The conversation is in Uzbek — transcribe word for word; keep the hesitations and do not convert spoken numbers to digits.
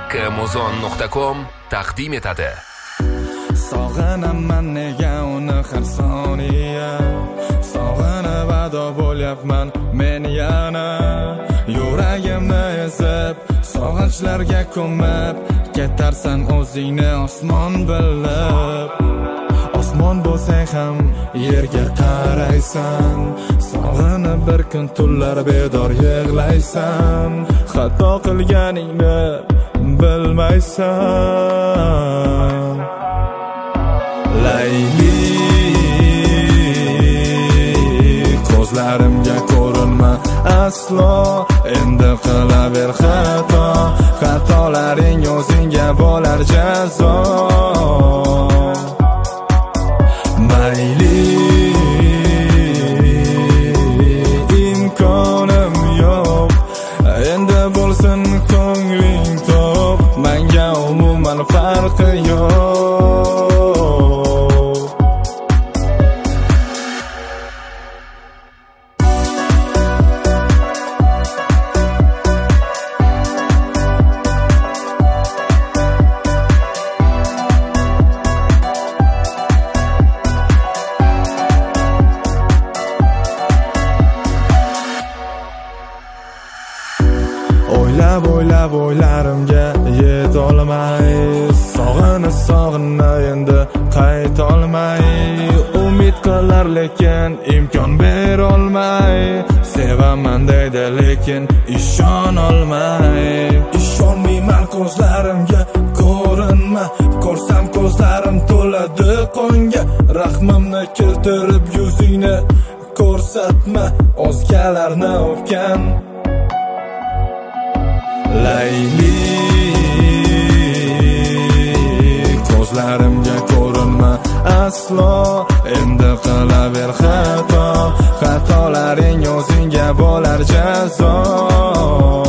Amazon nuqta com taqdim etadi. Sog'inaman nega uni har soniya, sog'inib ado bo'lyapman men yana. Yuragimni ezib, sog'inchlarga ko'mib, ketarsan o'zingni osmon bilib. Osmon bo'lsang ham yerga qaraysan, sog'inib bir kun tunlar bedor yig'laysan. Xato qilganingni bilmaysan. Layli ko'zlarimga ko'rinma aslo, endi qilaver xato, xatolaring o'zingga bo'lar jazo. Mayli imkonim yo'q, endi bo'lsin ko'ngling to'q, menga umuman farqi yo'q. O'ylab o'ylab o'ylarimga yetolmay, sog'inib sog'inib endi qaytolmay, umid qilar lekin imkon berolmay, sevaman deydi lekin ishonolmay. Ishonmayman ko'zlarimga ko'rinma, ko'rsam ko'zlarim to'ladi qonga. Rahmimni keltirib yuzingni ko'rsatma, o'zgalarni o'pgan. Layli ko'zlarimga ko'rinma aslo, endi qilaver xato, xatolaring o'zingga bo'lar jazo.